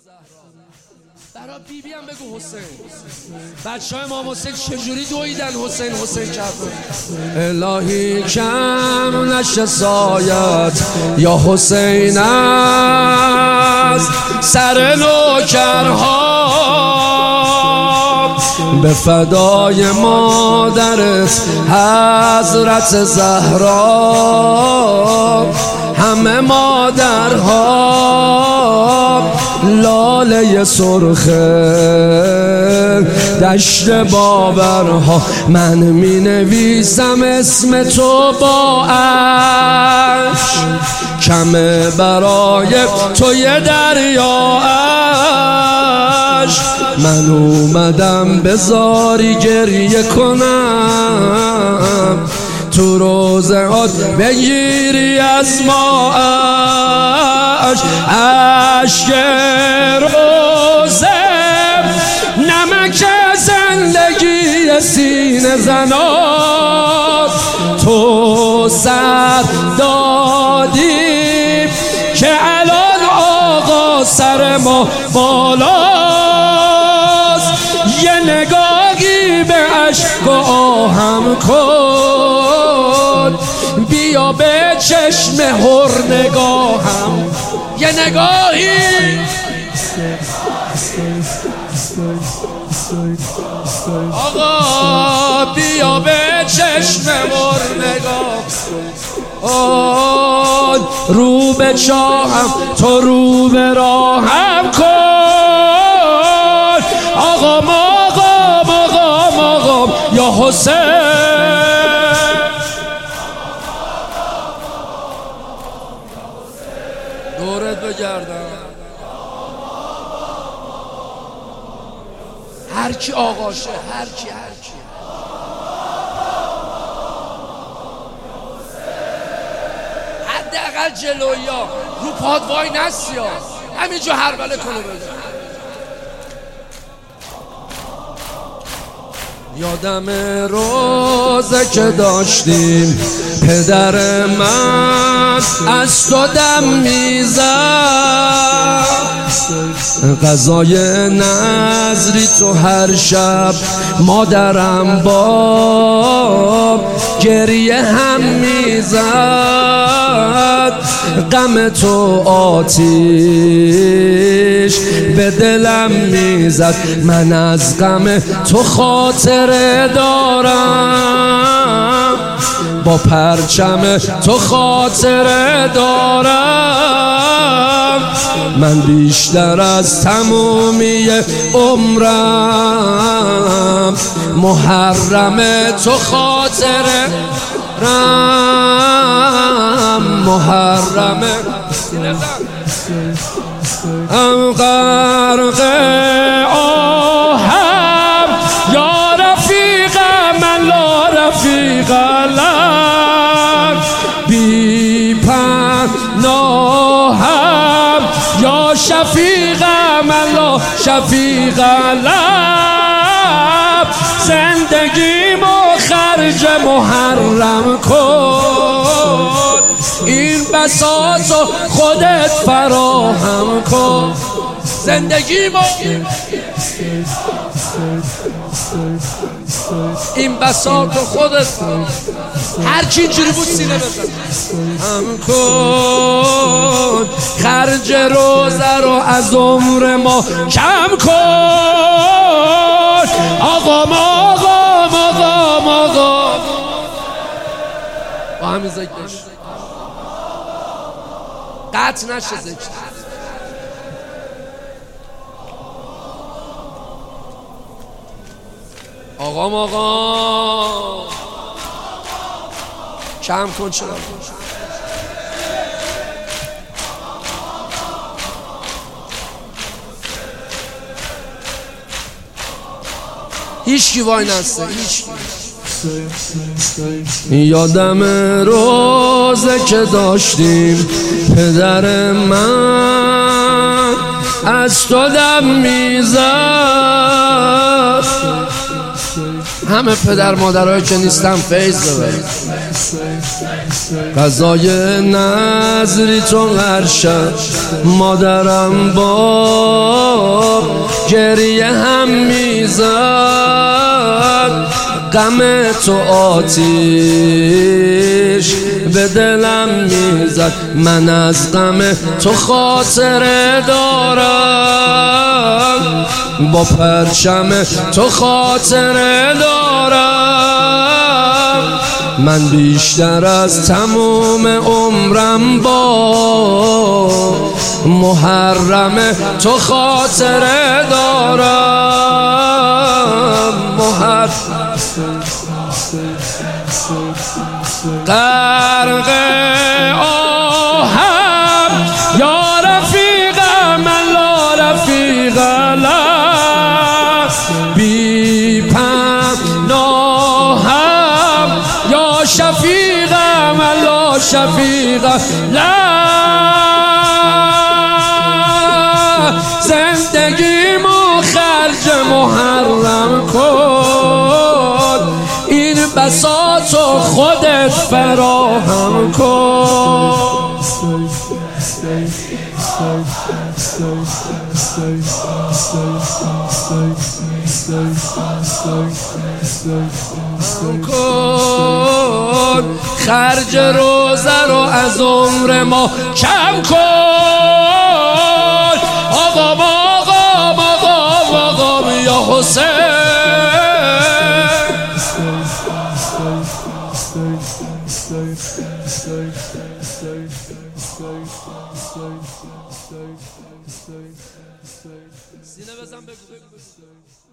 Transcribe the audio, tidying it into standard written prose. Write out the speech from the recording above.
برا بیبی هم بگو حسین. بچهای امام حسین چجوری دویدن حسین کردن. الهی کم نشه سایت یا حسین از سر نوکرها، به فدای مادرت حضرت زهرا. همه مادرها لاله سرخ دشت باورها، من می نویسم اسم تو با عشق، کمه برای تو یه دریا عشق. من اومدم بذاری گریه کنم، تو روزهات بگیری از ما عشق روزه، نمک زندگی سینه زنات. تو سر دادی که الان آقا سر ما بالاست، یه نگاهی به عشق و آهم کن، بیا به چشم هر نگاهم یه نگاهی. آقا بیا به چشم هر نگاه، رو به چاهم تو رو به راهم کن. آقا مقام یا حسین، دورت بگردم هر کی آقاشه، هر کی حداقل جلویا رو پاد وای نستی ها، همینجا هربله کنه بزن. یادم روزه که داشتیم پدر من از تو دم میزد، غذای نظری تو هر شب مادرم با گریه هم میزد. غم تو آتیش به دلم میزد، من از غم تو خاطره دارم، با پرچم تو خاطره دارم. من بیشتر از تمومی عمرم محرم تو خاطره محرم. غرق آهم یا رفیق من لا رفیق لک، بی پناهم یا شفیق من لا شفیق لک. زندگیمو خرج محرم کن، این بساطو خودت فراهم کن. زندگیمو این بساطو خودت هر کی اینجوری بود سینه بزن هم کن. خرج روزه رو از عمر ما کم کن. آقا با همین ذکر قطع نشه ذکر. آقا کم کن چرا هیچ کی وای نسته، هیچ کی. یادم روزه که داشتیم پدر من از تو دم میزد. همه پدر مادرهایی که نیستم فیض ببرید. غذای نظری تو هر شب مادرم با گریه هم میزد، غم تو آتیش به دلم میزد. من از غم تو خاطره دارم، با پرچم تو خاطره دارم. من بیشتر از تموم عمرم با محرم تو خاطره دارم. غرق آهم یا رفیقم لا رفیق له، بی پناهم یا شفیقم لا شفیق له. زندگیمو خرج محرم کن، این بساطو خودت فراهم کن. خرج روزه رو از عمر ما کم کن. آقام آقام آقام آقام یا حسین. سینه بزن بگو.